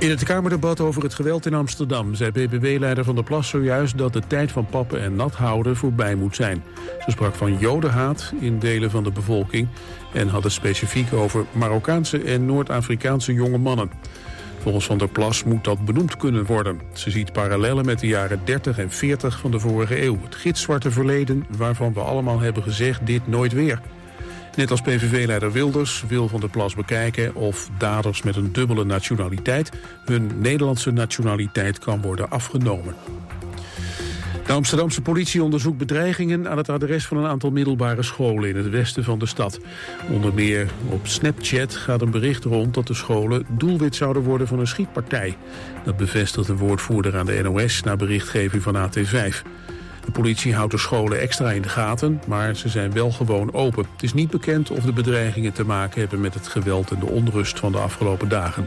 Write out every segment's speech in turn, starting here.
In het Kamerdebat over het geweld in Amsterdam zei BBW-leider Van der Plas zojuist dat de tijd van pappen en nat houden voorbij moet zijn. Ze sprak van jodenhaat in delen van de bevolking en had het specifiek over Marokkaanse en Noord-Afrikaanse jonge mannen. Volgens Van der Plas moet dat benoemd kunnen worden. Ze ziet parallellen met de jaren 30 en 40 van de vorige eeuw. Het gitzwarte verleden waarvan we allemaal hebben gezegd dit nooit weer. Net als PVV-leider Wilders wil Van der Plas bekijken of daders met een dubbele nationaliteit hun Nederlandse nationaliteit kan worden afgenomen. De Amsterdamse politie onderzoekt bedreigingen aan het adres van een aantal middelbare scholen in het westen van de stad. Onder meer op Snapchat gaat een bericht rond dat de scholen doelwit zouden worden van een schietpartij. Dat bevestigt een woordvoerder aan de NOS na berichtgeving van AT5. De politie houdt de scholen extra in de gaten, maar ze zijn wel gewoon open. Het is niet bekend of de bedreigingen te maken hebben met het geweld en de onrust van de afgelopen dagen.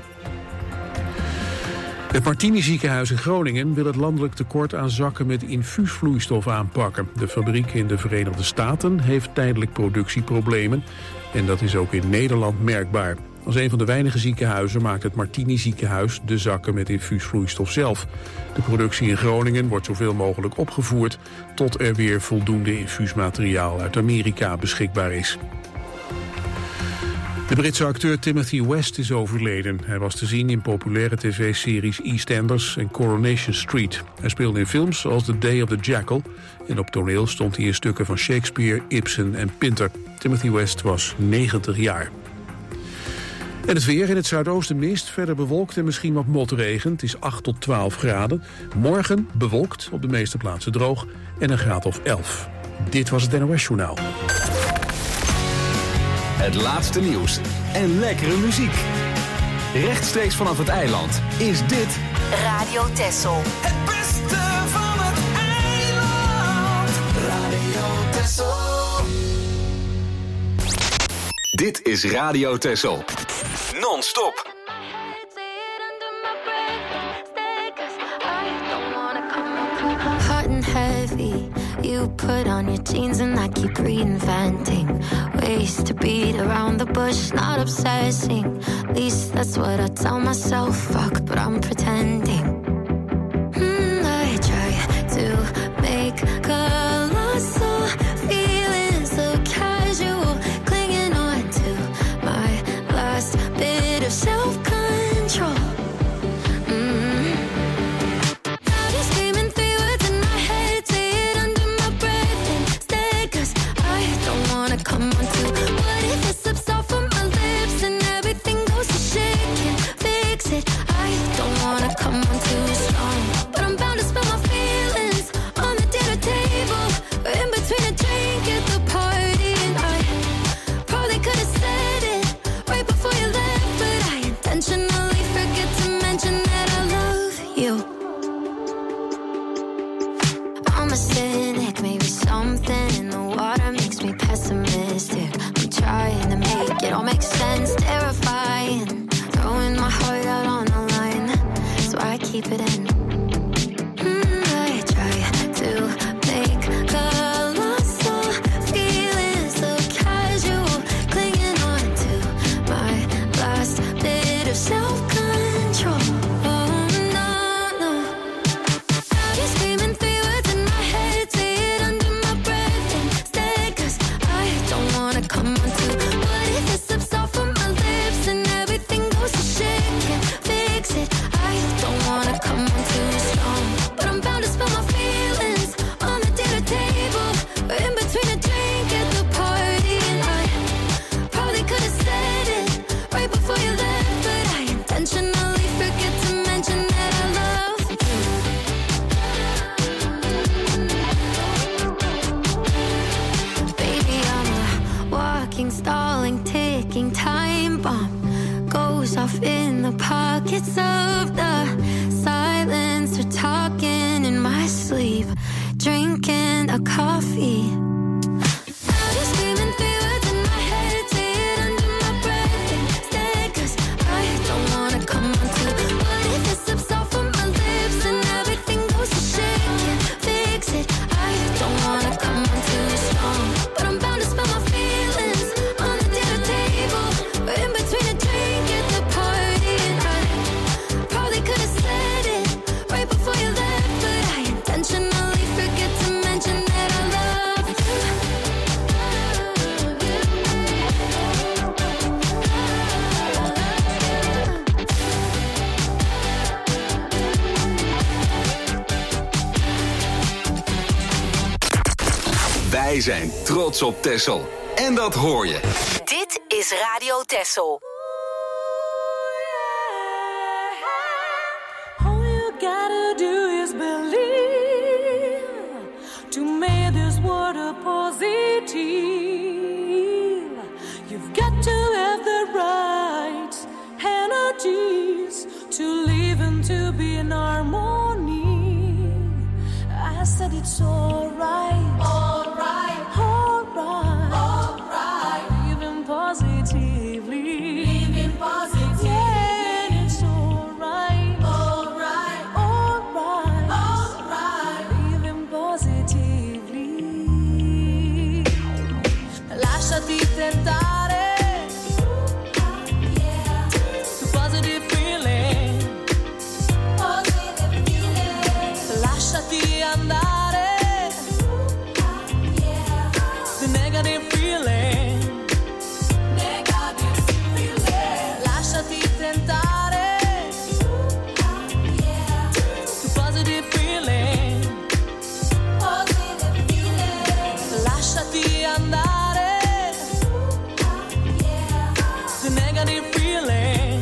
Het Martini ziekenhuis in Groningen wil het landelijk tekort aan zakken met infuusvloeistof aanpakken. De fabriek in de Verenigde Staten heeft tijdelijk productieproblemen en dat is ook in Nederland merkbaar. Als een van de weinige ziekenhuizen maakt het Martini ziekenhuis de zakken met infuusvloeistof zelf. De productie in Groningen wordt zoveel mogelijk opgevoerd tot er weer voldoende infuusmateriaal uit Amerika beschikbaar is. De Britse acteur Timothy West is overleden. Hij was te zien in populaire tv-series EastEnders en Coronation Street. Hij speelde in films als The Day of the Jackal en op toneel stond hij in stukken van Shakespeare, Ibsen en Pinter. Timothy West was 90 jaar. En het weer in het zuidoosten mist, verder bewolkt en misschien wat motregen. Het is 8 tot 12 graden. Morgen bewolkt, op de meeste plaatsen droog en een graad of 11. Dit was het NOS Journaal. Het laatste nieuws en lekkere muziek. Rechtstreeks vanaf het eiland is dit Radio Texel. Het beste van het eiland. Radio Texel. Dit is Radio Texel. Non-stop. Hot and heavy, you put on your jeans and I keep reinventing ways to beat around the bush, not obsessing. At least that's what I tell myself. Fuck, but I'm pretending. I try to make colossal feelings so casual, clinging on to my last bit of self-control. Come on to what if it slips off of my lips and everything goes to shit? Can't fix it. I don't wanna come on too strong, but I'm bound to spill my feelings on the dinner table or in between a drink at the party. And I probably could have said it right before you left, but I intentionally forget to mention that I love you. I'm a cynic, maybe something in the water makes me pessimistic. I'm trying to make it all make sense, terrifying, throwing my heart out on the line, so I keep it in. I try to make colossal feelings so casual, clinging on to my last bit of self-control. Oh no, no, I'll be screaming 3 words in my head, say it under my breath instead, 'cause I don't wanna come on to what if it slips off of my lips and everything goes to shit. Can't fix it. I don't wanna come on too strong, but I'm bound to spill my feelings on the dinner table or in between a drink at the party. And I probably could have said it right before you left, but I intentionally forget to mention that I love you. Baby, I'm a walking, stalling, ticking time bomb. Goes off in the pockets of the silence. We're talking in my sleep, drinking a coffee. I'll be screaming 3 words in my head, say it under my breath instead, 'cause I don't wanna come on to what if it slips off of my lips and everything goes to shit. Can't fix it. I don't wanna come on too strong, but I'm bound to spill my feelings on the dinner table or in between a drink at the party. And I probably Wij zijn trots op Texel. En dat hoor je. Dit is Radio Texel. All you gotta do is believe to make this world a positive. You've got to have the right energies to live and to be in harmony. I said it's alright, alright, alright, alright. Living positively, living positively. Yeah, it's alright, alright, alright, alright. Living positively. Lasciati tentare. Lasciati andare, the negative feeling, lasciati tentare, the positive feeling, lasciati andare, the negative feeling.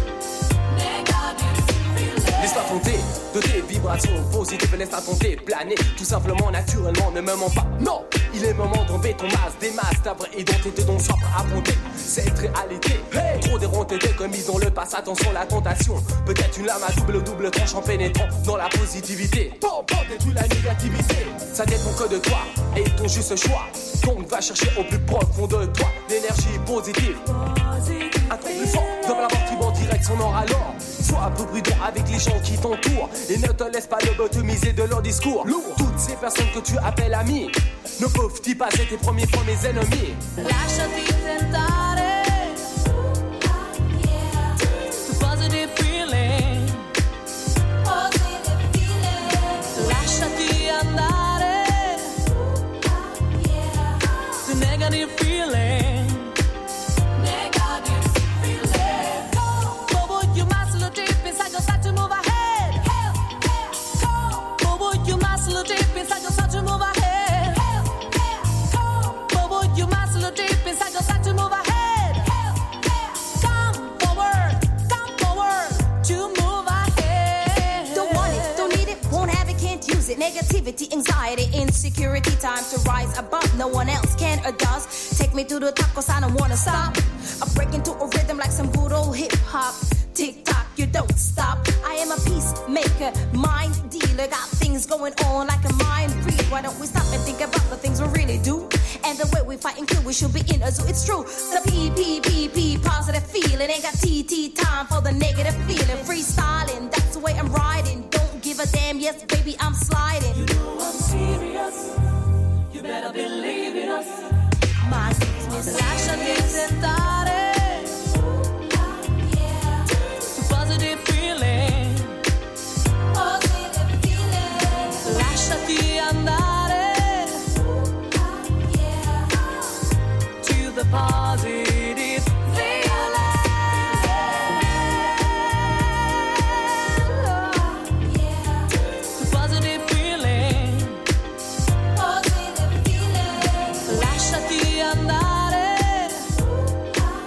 Laisse-toi tenter de tes vibrations positives, laisse-toi tenter, planer, tout simplement, naturellement, ne me mens pas, non. Il est moment d'enlever ton masque, des masques, ta vraie identité dont soif à affronter cette réalité. Hey, trop déronté, commis dans le passé, attention la tentation. Peut-être une lame à double tranche en pénétrant dans la positivité. Bon, détruis la négativité. Ça dépend que de toi et ton juste choix. Donc va chercher au plus profond de toi l'énergie positive. Un truc plus fort, devant la mort qui va en direction nord alors. Sois un peu prudent avec les gens qui t'entourent et ne te laisse pas lobotomiser de leur discours. Toutes ces personnes que tu appelles amis ne peuvent-ils pas être tes premiers ennemis? Lasciati tentare, the positive feeling, lasciati andare, the negative feeling. Negativity, anxiety, insecurity, time to rise above. No one else can or does. Take me to the top cause I don't wanna stop. I break into a rhythm like some good old hip hop. Tick tock, you don't stop. I am a peacemaker, mind dealer. Got things going on like a mind read. Why don't we stop and think about the things we really do? And the way we fight and kill, we should be in a zoo. It's true. The P, positive feeling. Ain't got TT time for the negative feeling. Freestyling, that's the way I'm riding. Don't give a damn, yes baby, I'm sliding. You know I'm serious. You better believe in us. My business. Lasciati tentare. Positive feeling. Lasciati andare to the positive feeling. The positive feeling. Lasciati andare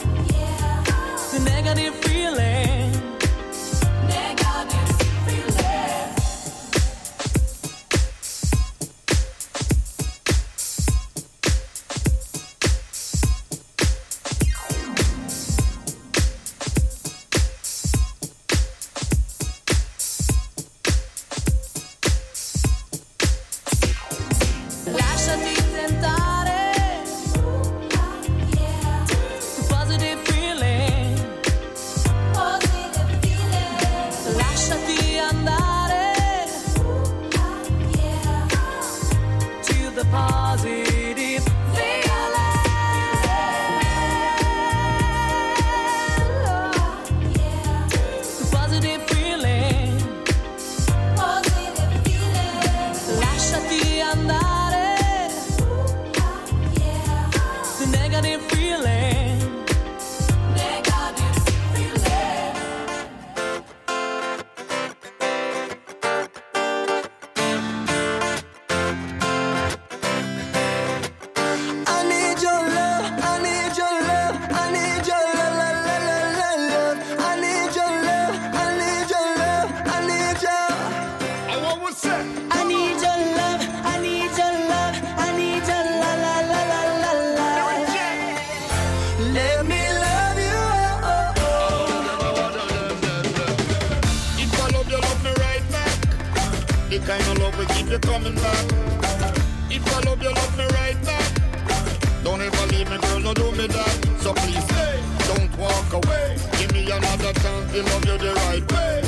the kind of love we keep you coming back. If I love you, love me right back. Don't ever leave me, girl, no do me that. So please stay, don't walk away. Give me another chance to love you the right way.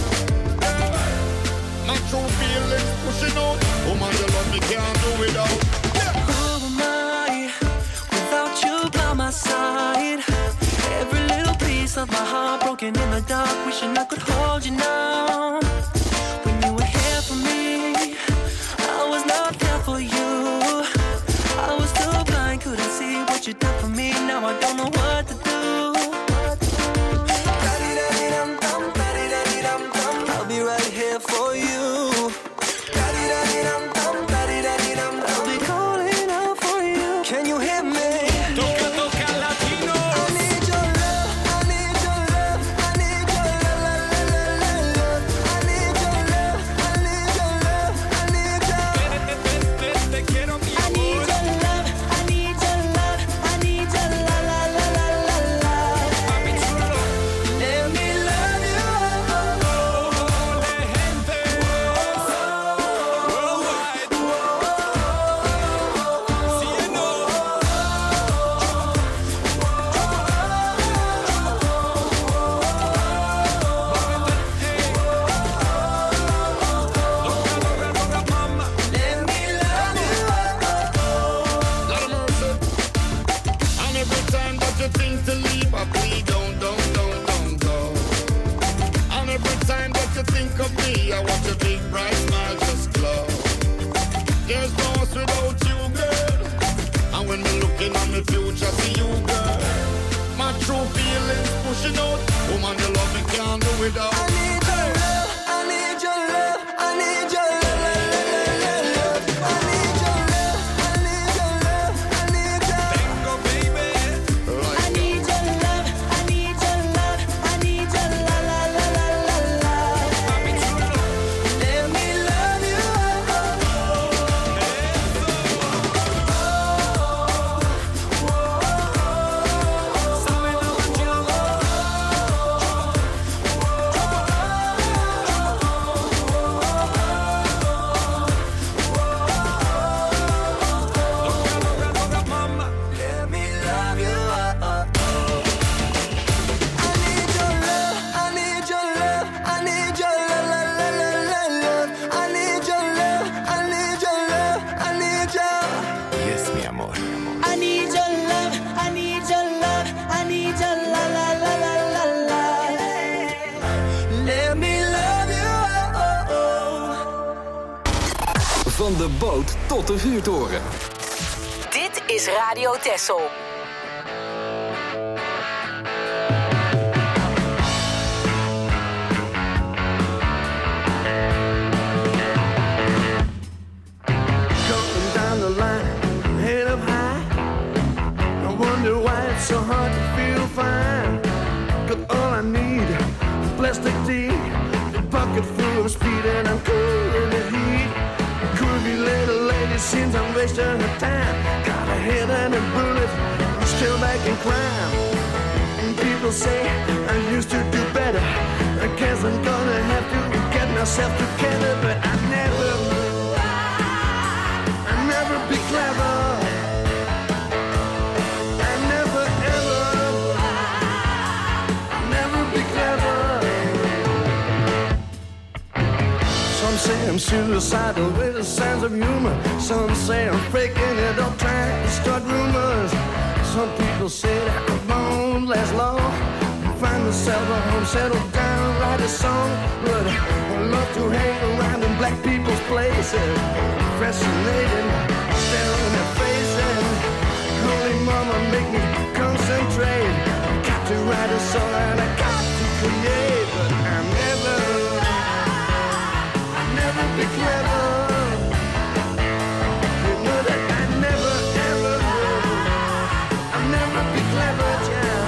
My true feelings pushing out. Woman, you love me, can't do without. Who am I without you by my side? Every little piece of my heart broken in the dark, wishing I could hold you now. When you were here for me, I was not there for you. I was too blind, couldn't see what you done for me. Now I don't know what to do. I'll be right here for you. I'll be calling out for you. Can you hear me? Van de boot tot de vuurtoren. Dit is Radio Texel. Going down the line, head up high. I wonder why it's so hard to feel fine. 'Cause all I need is plastic tea, a bucket full of speed, and I'm cool in the heat. Curvy little lady seems I'm wasting her time. Got a head and a bullet, I'm still back in crime. And people say I used to do better. I guess I'm gonna have to get myself together, but I never be clever. I never be clever. Some say I'm suicidal with a sense of humor. Some say I'm faking it up, trying to start rumors. Some people say that I won't last long. Find myself a home, settle down, write a song. But I love to hang around in black people's places. Fascinating, staring at faces. Holy mama, make me concentrate. Got to write a song and I got to create. But I'll never be clever. You know that I never ever will. I'll never be clever, child.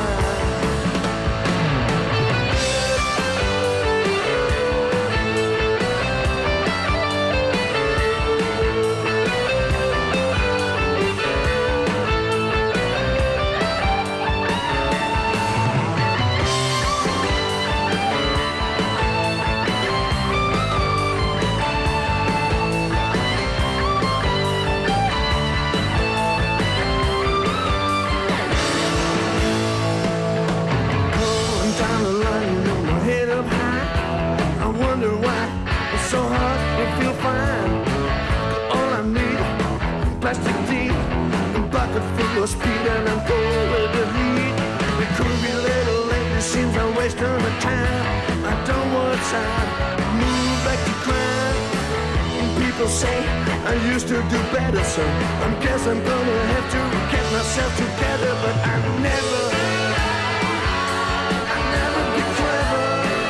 of speed and I'm cold with the heat. It could be a little late, it seems I'm wasting my time. I don't want time, move back to crime. And people say I used to do better, so I guess I'm gonna have to get myself together. But I never be clever.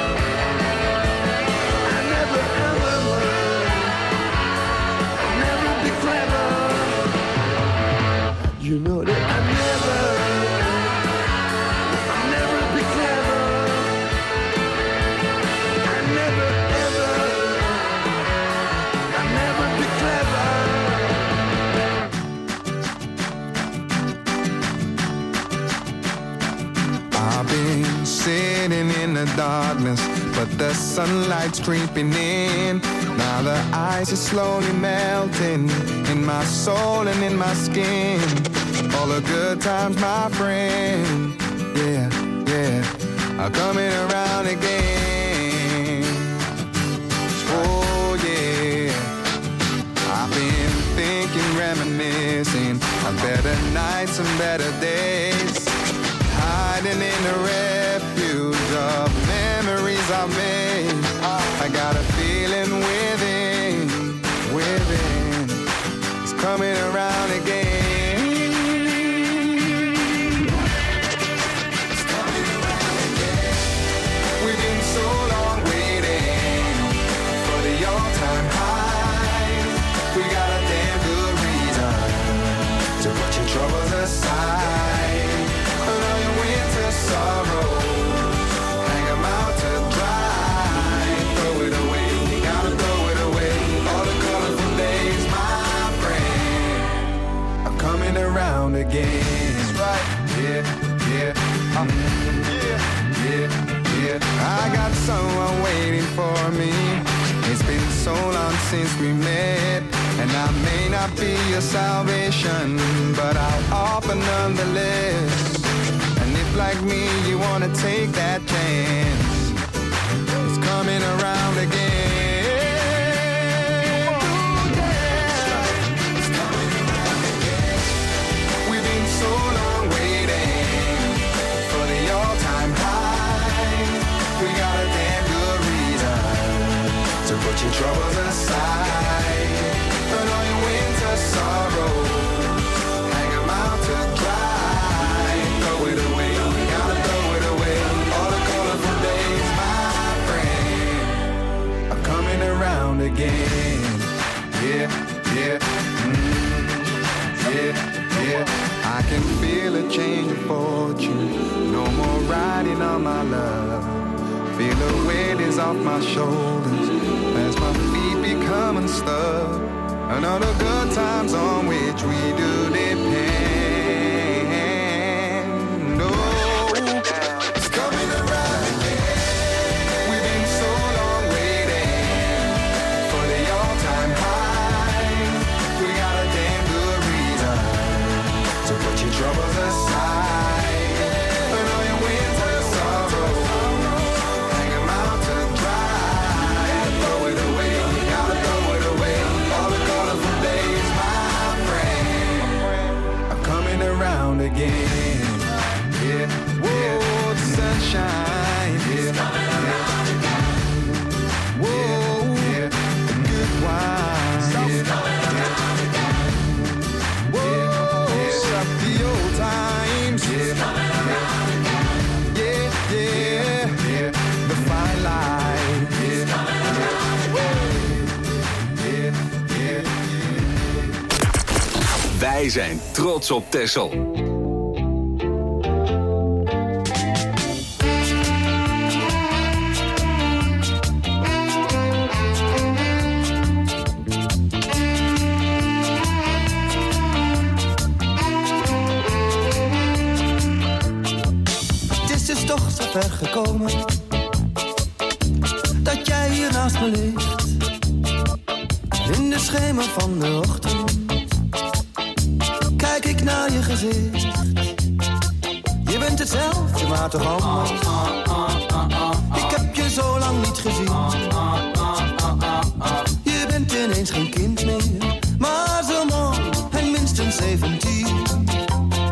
I never ever learn. I never be clever. You know that I never be clever. I never ever be clever. I've been sitting in the darkness, but the sunlight's creeping in. Now the ice is slowly melting in my soul and in my skin. All the good times, my friend, yeah, are coming around again. Oh yeah, I've been thinking, reminiscing of better nights and better days, hiding in the refuge of memories I've made. I got a feeling within, it's coming around again. Troubles aside, and all your winter sorrows, hang them out to dry. Throw it away, you gotta throw it away. All the colorful days, my friend, are coming around again. That's right, yeah. I got someone waiting for me. It's been so long since we met, and I may not be your salvation, but I'll offer nonetheless. And if like me you wanna take that chance, it's coming around again. Ooh, yeah. It's coming around again. We've been so long waiting for the all-time high. We got a damn good reason to put your troubles aside, and all your winter sorrows, hang them out to dry. Throw it away, you gotta throw it away. All the colorful days, my friend, are coming around again. Yeah. I can feel a change of fortune. No more riding on my love. Feel the weight is off my shoulders as my feet become unstuck. And all the good times on which we do depend. Oh, it's coming around again. We've been so long waiting for the all-time high. We got a damn good reason to put your troubles aside, and all your winter sorrows, hang them out to dry. Throw it away, you gotta throw it away. All the colorful days, my friend, are coming around again. Yeah. Whoa, the sunshine, it's coming around again. Whoa, the good wine, it's coming around again. Whoa, stop the old times, it's coming around again. Yeah, the fine line, it's coming around again. Wij zijn trots op Texel. Het is dus toch zo ver gekomen dat jij hier naast me ligt, in de schemer van de ochtend. Kijk ik naar je gezicht. Je bent hetzelfde, maar toch anders. Ik heb je zo lang niet gezien. Je bent ineens geen kind meer, maar zo mooi en minstens 17.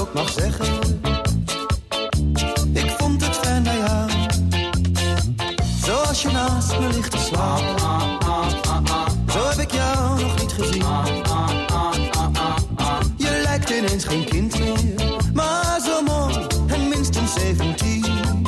mag zeggen. Ik vond het fijn bij jou, zoals je naast me ligt te slapen. Zo heb ik jou nog niet gezien. Je lijkt ineens geen kind meer, maar zo mooi en minstens 17.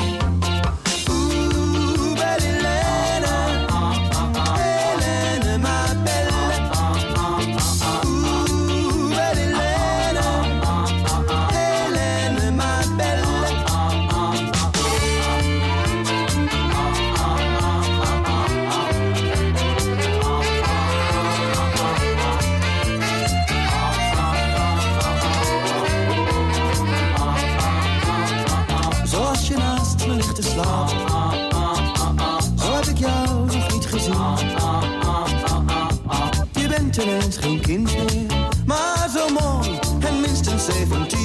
Ineens geen kind meer, maar zo mooi en minstens 17.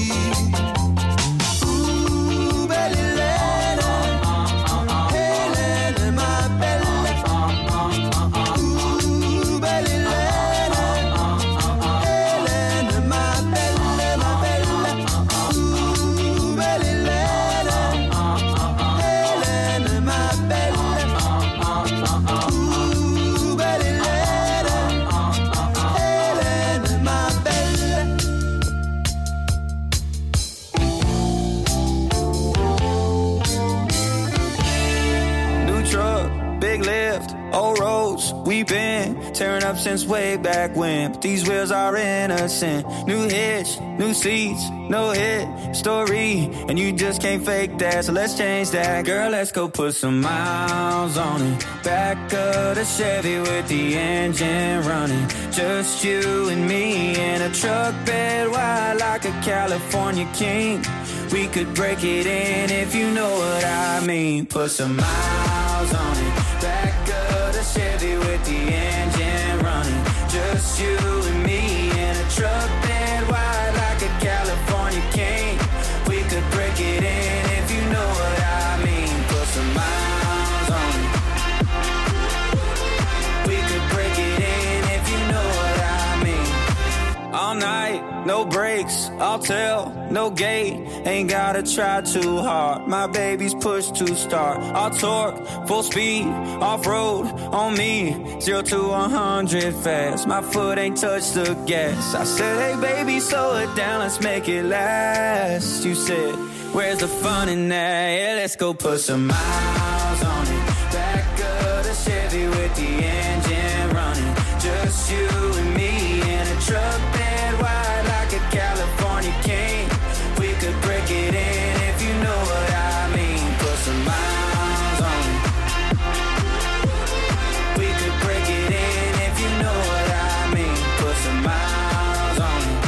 Oeh, belle Helene, Helene, ma belle. Oeh, belle Helene, Helene, ma belle, ma belle. Oeh, belle Helene, Helene, ma belle. Oeh, belle big lift, old roads, we've been tearing up since way back when. But these wheels are innocent. New hitch, new seats, no hit story, and you just can't fake that. So let's change that, girl. Let's go put some miles on it. Back of the Chevy with the engine running. Just you and me in a truck bed wide like a California king. We could break it in if you know what I mean. Put some miles on it. Back of the Chevy with the engine running. Just you and me in a truck bed wide like a California king. We could break it in if you know what I mean. Put some miles on it. We could break it in if you know what I mean. All night, no brakes, I'll tell, no gate. Ain't gotta try too hard. My baby's pushed to start. I'll torque, full speed, off-road on me. 0 to 100 fast. My foot ain't touched the gas. I said, hey baby, slow it down, let's make it last. You said, where's the fun in that? Yeah, let's go put some miles on it. Back of the Chevy with the engine running. Just you and me in a truck bed wide like a California king. We could break it in if you know what I mean. Put some miles on it. We could break it in if you know what I mean. Put some miles on it.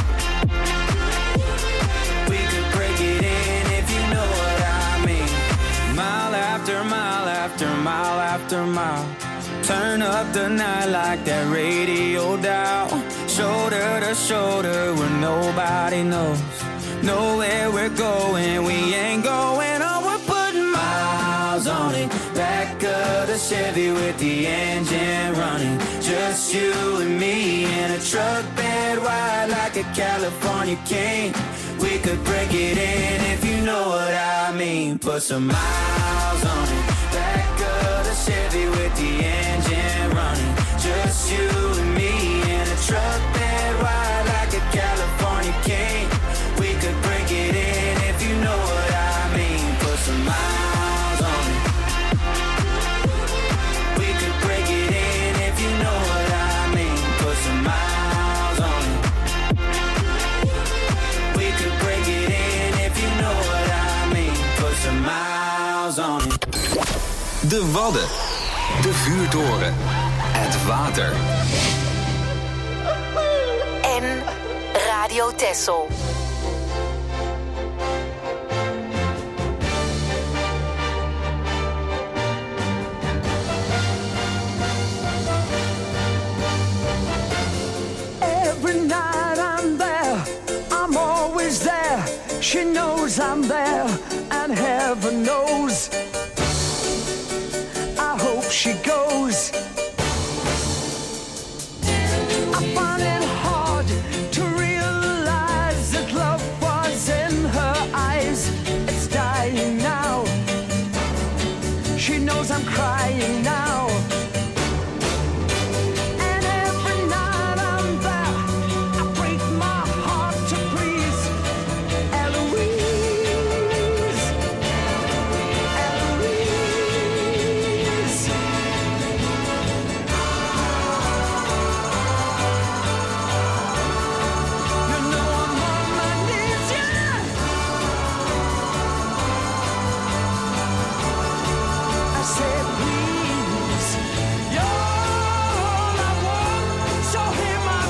We could break it in if you know what I mean. Mile after mile after mile after mile. Turn up the night like that radio dial. Shoulder to shoulder where nobody knows. Know where we're going, we ain't going on. We're putting miles on it. Back of the Chevy with the engine running. Just you and me in a truck bed wide like a California king. We could break it in if you know what I mean. Put some miles on it. Back of the Chevy with the engine running. Just you and me in a truck bed wide like a California king. We could break it in if you know what I mean. Put some miles on it. We could break it in if you know what I mean. Put some miles on it. We could break it in if you know what I mean. Put some miles on it. De Wadden, de vuurtoren, het water. En Radio Texel. Every night I'm there, I'm always there. She knows I'm there, and heaven knows I hope she goes. I find it hard to realize that love was in crying now. And every night I'm there, I break my heart to please Eloise. Eloise. You know I'm on my knees, yeah. I said, please, you're all I want, so hear my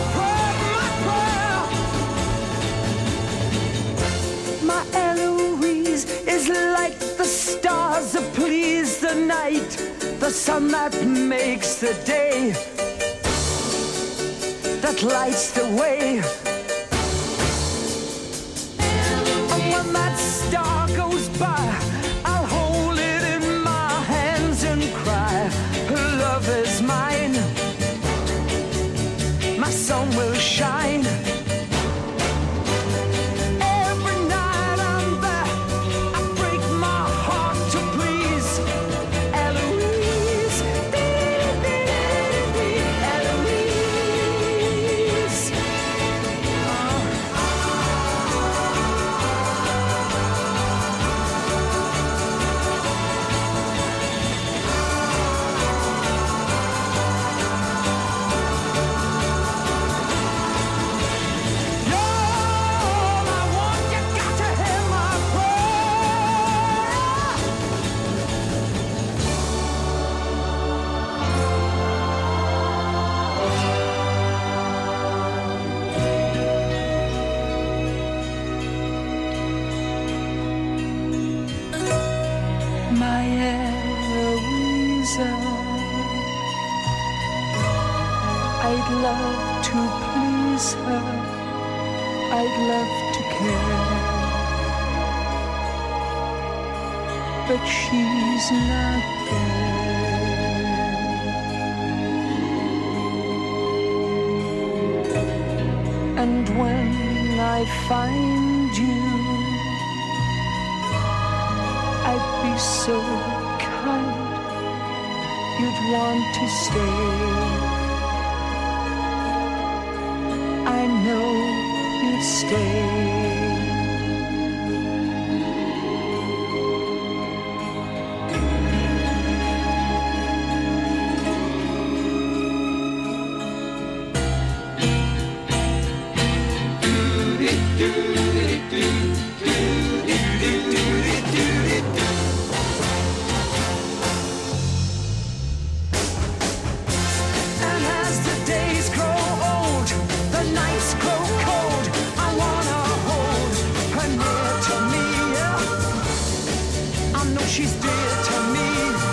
prayer, my Eloise is like the stars that please the night, the sun that makes the day, that lights the way. And when that star goes by, I'll hold it in my hands and cry, love is mine, my sun will shine. Every night I'm there, I break my heart to please Eloise. Eloise. My Eloisa, I'd love to please her, I'd love to care, but she's not there. And when I find you, I'd be so kind, you'd want to stay. I know you'd stay. And as the days grow old, the nights grow cold, I wanna hold her near to me, yeah. I know she's dear to me.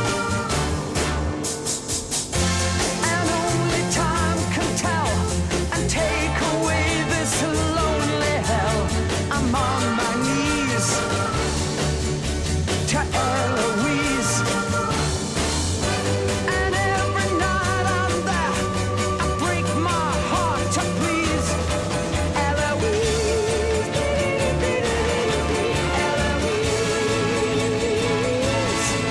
And only time can tell and take away this lonely hell. I'm on my knees to Eloise. And every night I'm there, I break my heart to please Eloise. Eloise.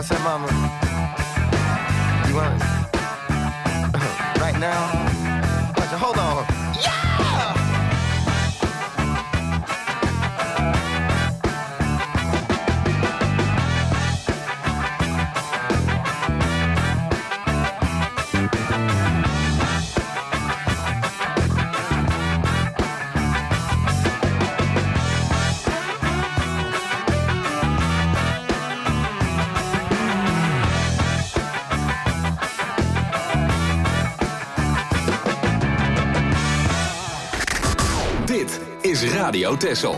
What's that, mama? You want it? Right now? Hold on. Yeah! Is Radio Texel.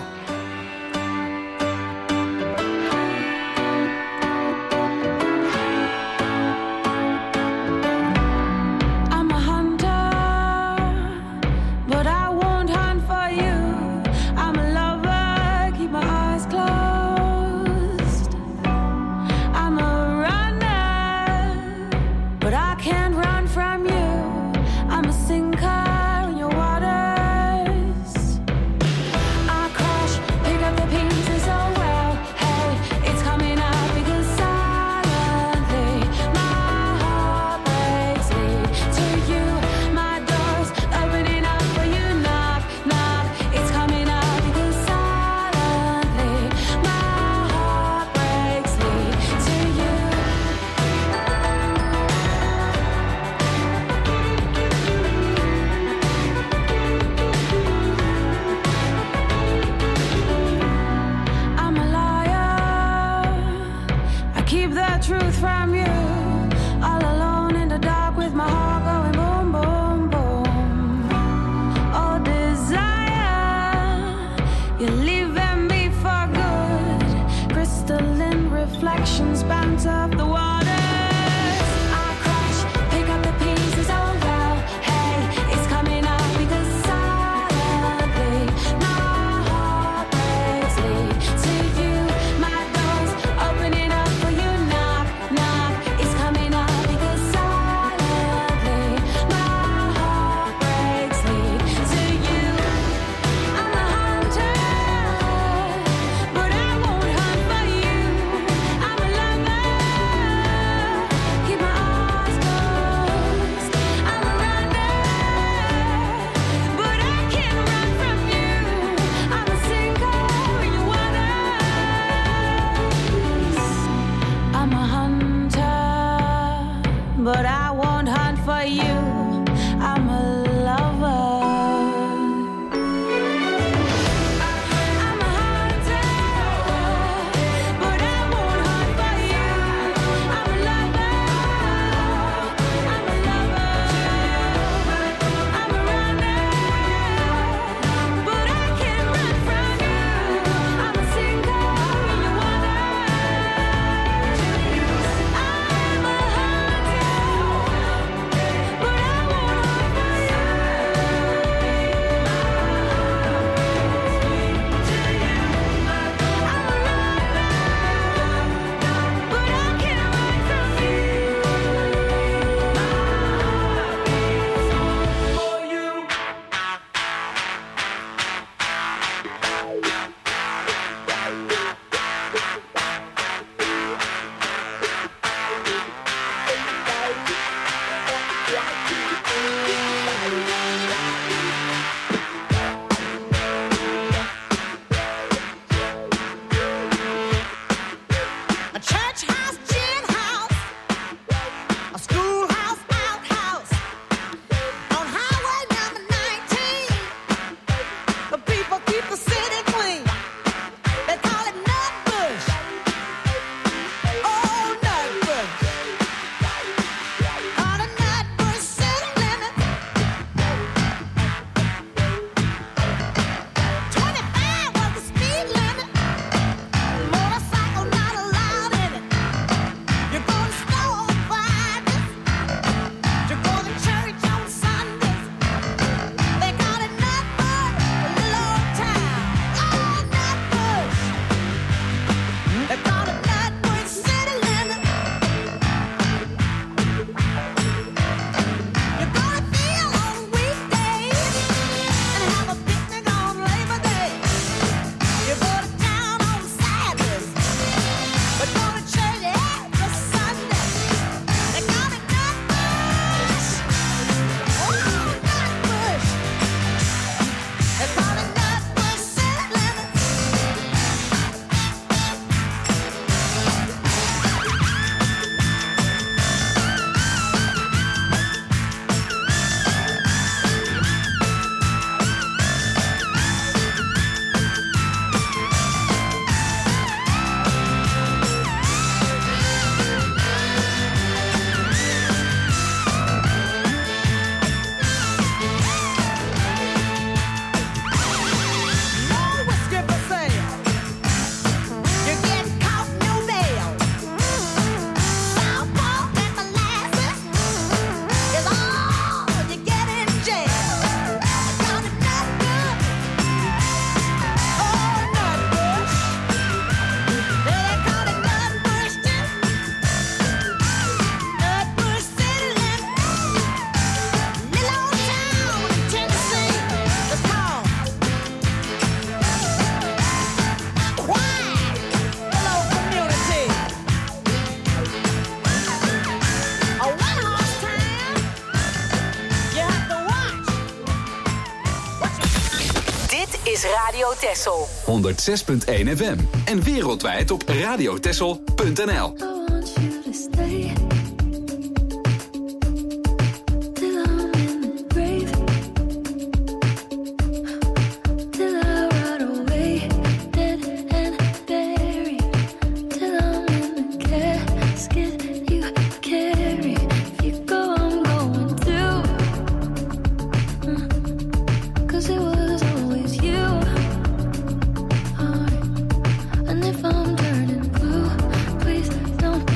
But I won't hunt for you. I'm a lover. Radio Texel. 106.1 FM. En wereldwijd op radiotexel.nl. If I'm turning blue, please don't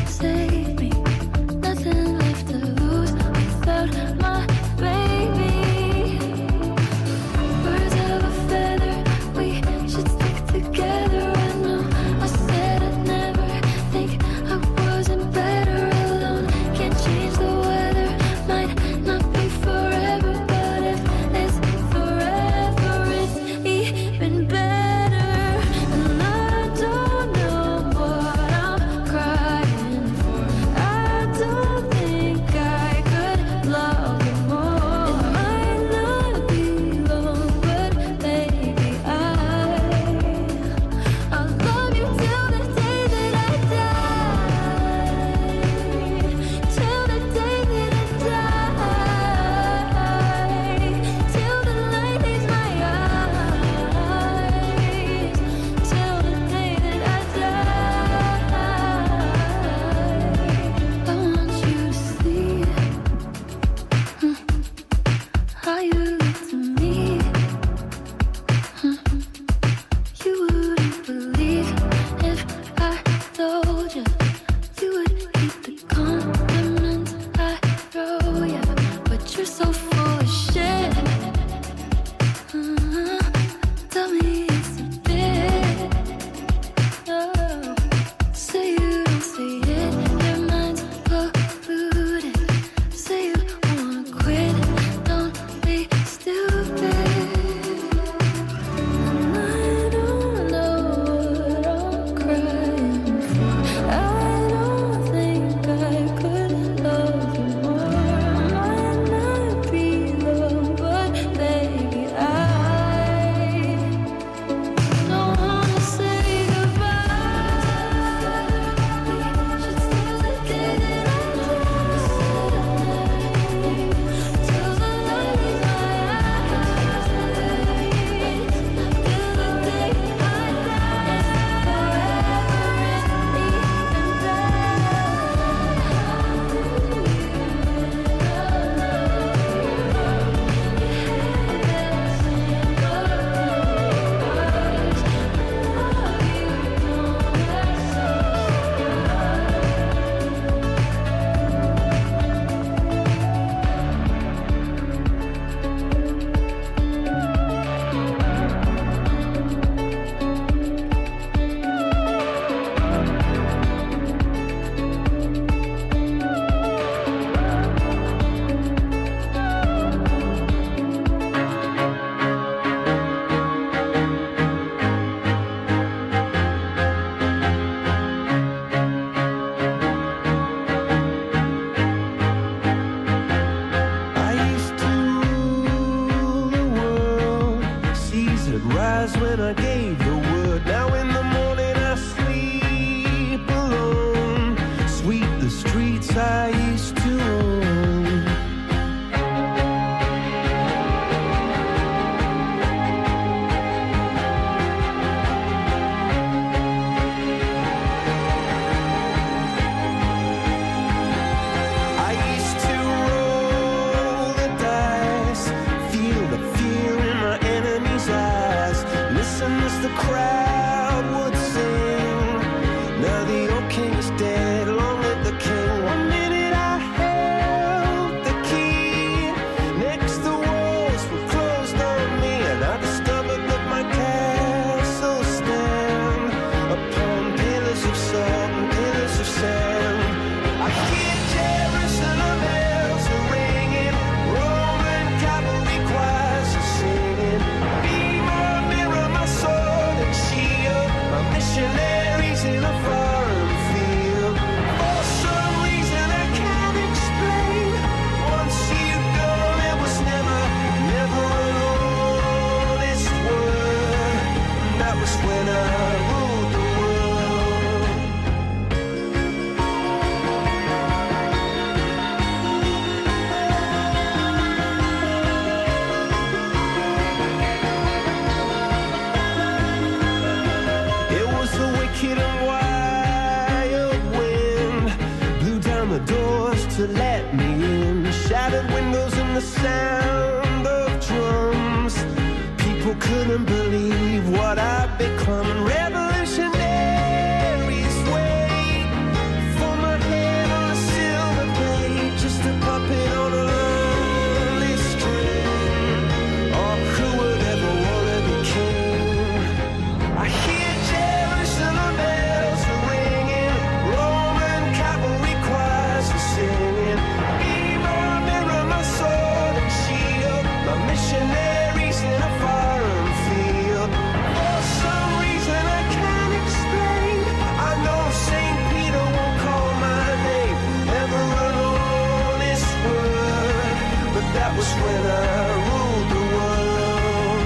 the doors to let me in. Shattered windows and the sound of drums. People couldn't believe what I'd become. Revolutionaries wait for my head on a silver plate, just a puppet on a lonely string. Oh, who would ever want to be king? I hear Jerusalem bells are ringing, Roman cavalry choirs are singing. Be my mirror, my sword and shield, my missionaries in a foreign field. For some reason I can't explain, I know St. Peter won't call my name ever alone this word, but that was when I ruled the world.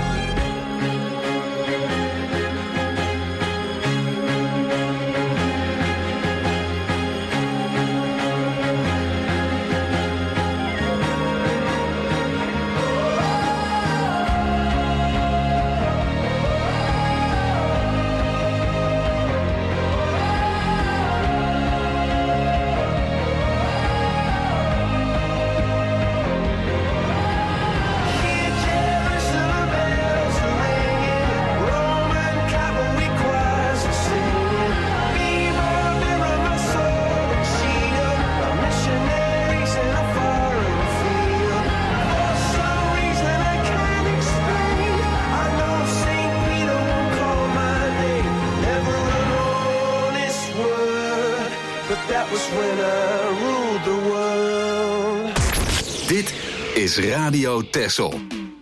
Hear Jerusalem bells are ringing, Roman cavalry choirs are singing. Be my mirror, my sword and shield, my missionaries in a foreign field. For some reason I can't explain, I know St. Peter won't call my name ever alone this word, but that was when I ruled the world. Dit is Radio Texel.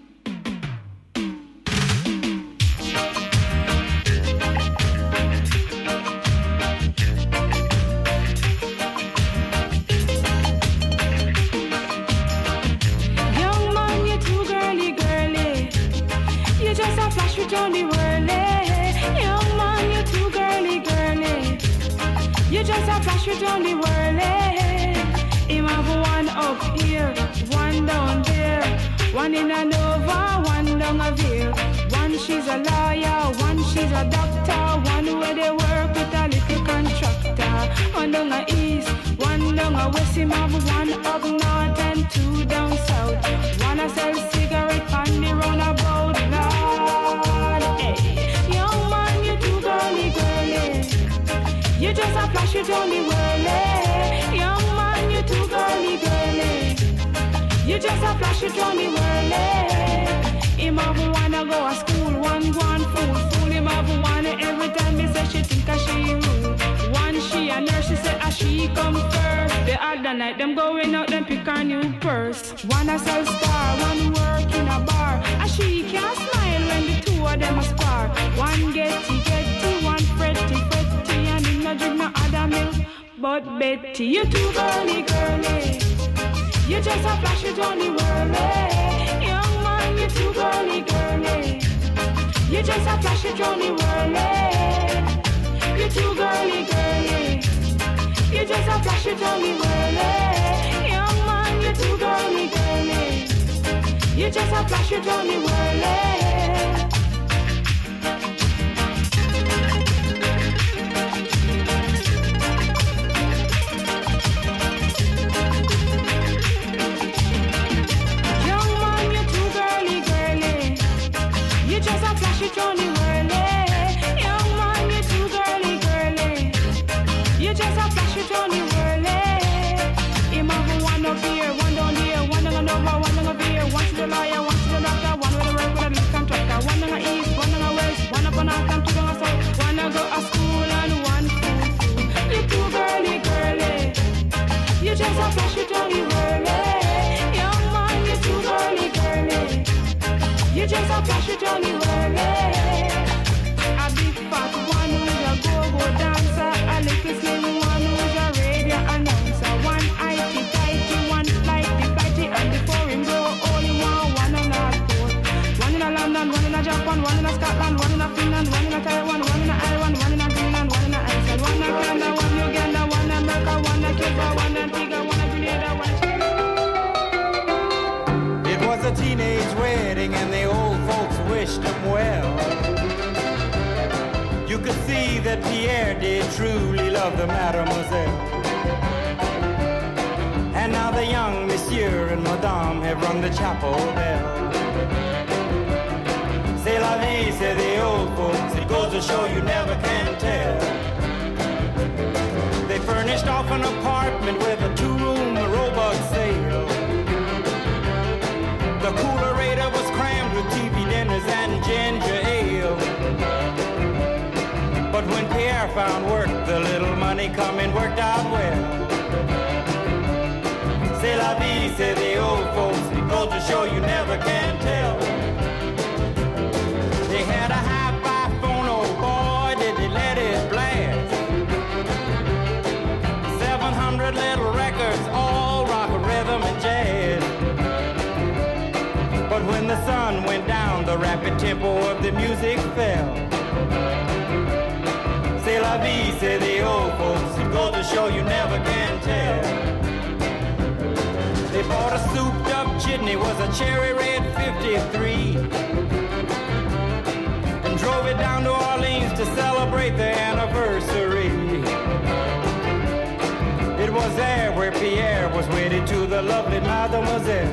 Young man, you're too girly, girly. You just a flash with Johnny Whirly. Young man, you're too girly, girly. You just a flash with Johnny Whirly. Him have one up here, one down there, one in a Nova, one down a Veer. One she's a lawyer, one she's a doctor, one where they work with a little contractor. One down a east, one down a west. Him have one up north and two down south. One a sell cigarette on the roundabout. Lord, hey, young man, you too girly, girly. You just a flash it on the whirly. Young man, you too girly, girly. You just a flash it on the whirly. Him have wanna go to school, one go on fool. Fool him have wanna every time me say she think a she rude. One she a nurse, she say a she come first. The other night them going out, them pick her new purse. One a sell star, one work in a bar. A she can't smile when the two of them a spar. One getty, one fretty, and him no drink no other milk. But Betty, you too girly, girly. You just a flash it on the whirly. Young man, you too girly, girly. You just a flash it on the whirly. You too girly, girly. You just a flash it on the whirly. Young man, you too girly, girly. You just a flash it on the whirly. You just a flash it on the whirly. Young man, you too girly, girly. You just a flash it on the whirly. Him have one up here, one down here, one down over, one down over here. One to the lawyer, one to the doctor, one with the work with a little contractor. One down the east, one down the west, one up on north and two down the south. One to go to school and one fool. You too girly, girly. You just a flash it on the whirly. Young man, you too girly, girly. You just a flash it on the whirly. A big fat one who's a go-go dancer. A little slim one who's a radio announcer. One IT-tighty, one flighty, and before him go only one on North Pole. One in a London, one in a Japan, one in a Scotland, one in a Finland, one in a Taiwan, one in a Ireland, one in a Greenland, one in a Iceland, one in Canada, one in Uganda, one in America, one in Cuba, one in Antigua, one in Grenada, one in It was a teenage wedding and the old folks wished him well. You could see that Pierre did truly love the mademoiselle. And now the young monsieur and madame have rung the chapel bell. C'est la vie, say the old folks. It goes to show you never can tell. They furnished off an apartment with a two-room robot sale. The coolerator was crammed with TV dinners and ginger ale. But when Pierre found work, the little money coming worked out well. C'est la vie, say the old folks. It goes to show you never can tell. They had a hi-fi phone, oh boy, did they let it blast. 700 little records, all rock, rhythm, and jazz. But when the sun went down, the rapid tempo of the music fell. C'est la vie, say the old folks. It goes to show you never can tell. They bought a souped-up chitney, was a cherry red 53. Drove it down to Orleans to celebrate the anniversary. It was there where Pierre was wedded to the lovely mademoiselle.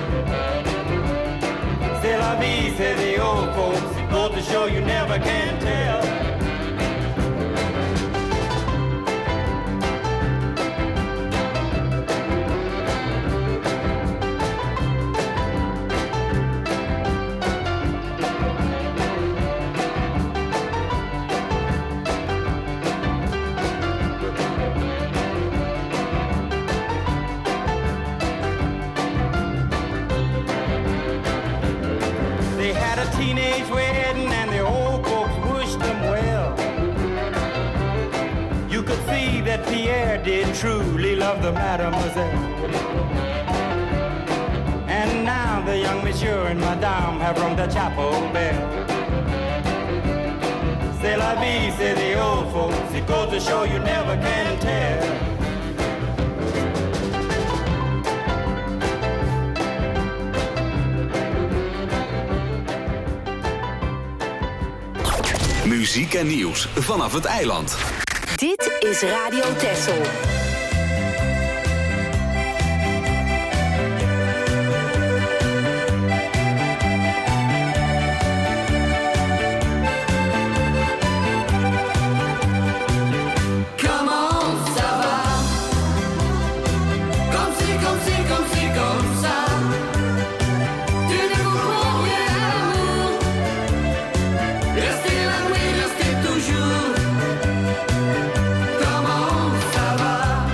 C'est la vie, say the old folks. It goes to show you never can tell. Teenage wedding and the old folks wished them well. You could see that Pierre did truly love the mademoiselle. And now the young monsieur and madame have rung the chapel bell. C'est la vie, say the old folks. It goes to show you never can tell. Muziek en nieuws vanaf het eiland. Dit is Radio Texel. Restez toujours. Comment ça va?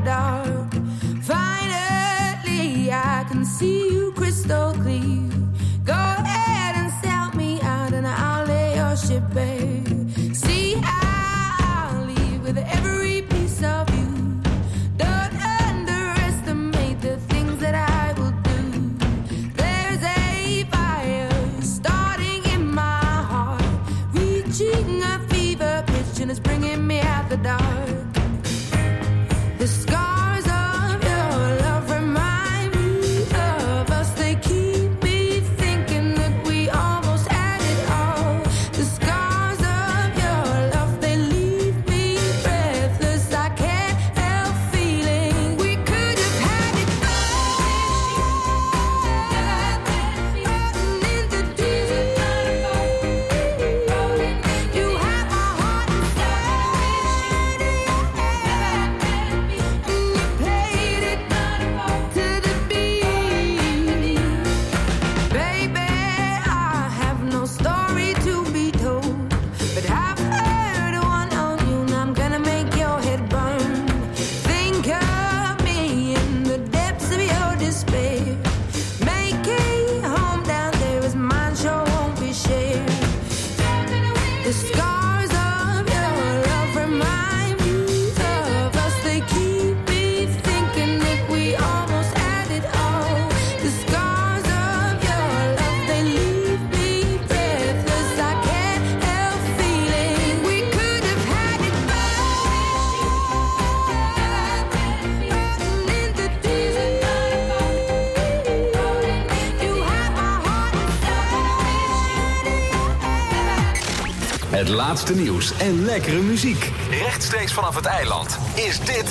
dark. Finally, I can see you crystal clear. Go ahead and sell me out and I'll lay your ship bare. See, I'll leave with every piece of you. Don't underestimate the things that I will do. There's a fire starting in my heart, reaching a fever pitch and it's bringing me out the dark. The scars of your love remind me of us. They keep me thinking that we almost had it all. The scars of your love, they leave me breathless. I can't help feeling we could have had it all. In the deep, you have my heart inside. And you played it to the beat. Baby, I have no story to be told, but I've heard one on you and I'm gonna make your head burn. Think of me in the depths of your despair. Make a home down there as mine sure won't be shared. The scars of your love remind me of us. They keep me thinking that we almost had it all. The scars of your love, they leave me breathless. I can't help feeling we could have had it all. In the deep, you have my heart inside. Het laatste nieuws en lekkere muziek. Rechtstreeks vanaf het eiland is dit...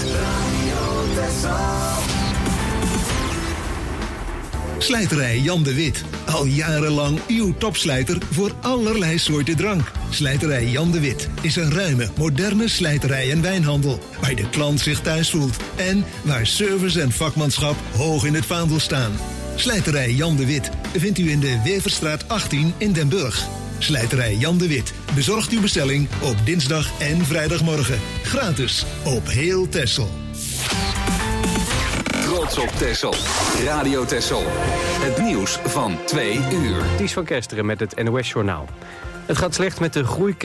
Slijterij Jan de Wit. Al jarenlang uw topslijter voor allerlei soorten drank. Slijterij Jan de Wit is een ruime, moderne slijterij en wijnhandel, waar de klant zich thuis voelt en waar service en vakmanschap hoog in het vaandel staan. Slijterij Jan de Wit vindt u in de Weverstraat 18 in Den Burg. Slijterij Jan de Wit bezorgt uw bestelling op dinsdag en vrijdagmorgen. Gratis op heel Texel. Trots op Texel. Radio Texel. Het nieuws van 2 uur. Ties van Kesteren met het NOS-journaal. Het gaat slecht met de groei.